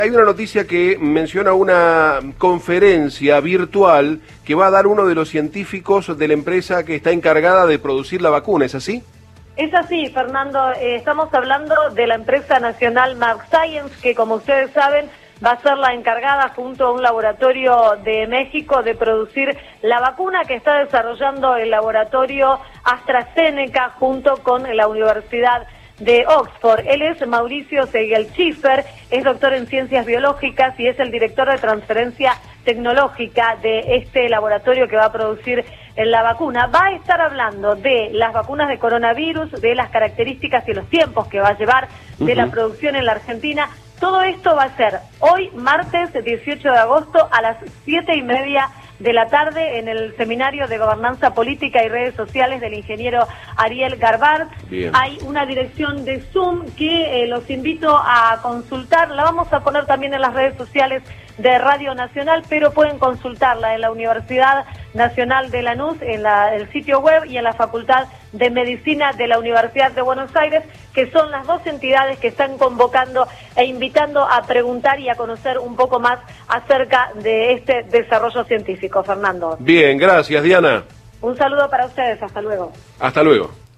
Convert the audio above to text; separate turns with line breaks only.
Hay una noticia que menciona una conferencia virtual que va a dar uno de los científicos de la empresa que está encargada de producir la vacuna, ¿es así?
Es así, Fernando. Estamos hablando de la empresa nacional Merck Science, que como ustedes saben va a ser la encargada junto a un laboratorio de México de producir la vacuna que está desarrollando el laboratorio AstraZeneca junto con la Universidad de Oxford. Él es Mauricio Segelschiffer, es doctor en ciencias biológicas y es el director de transferencia tecnológica de este laboratorio que va a producir la vacuna. Va a estar hablando de las vacunas de coronavirus, de las características y los tiempos que va a llevar, de la producción en la Argentina. Todo esto va a ser hoy, martes 18 de agosto, a las 7:30 de la tarde en el Seminario de Gobernanza Política y Redes Sociales del ingeniero Ariel Garbart.
Bien.
Hay una dirección de Zoom que los invito a consultar. La vamos a poner también en las redes sociales de Radio Nacional, pero pueden consultarla en la Universidad Nacional de Lanús, en el sitio web y en la Facultad de Medicina de la Universidad de Buenos Aires, que son las dos entidades que están convocando e invitando a preguntar y a conocer un poco más acerca de este desarrollo científico. Fernando.
Bien, gracias, Diana.
Un saludo para ustedes, hasta luego.
Hasta luego.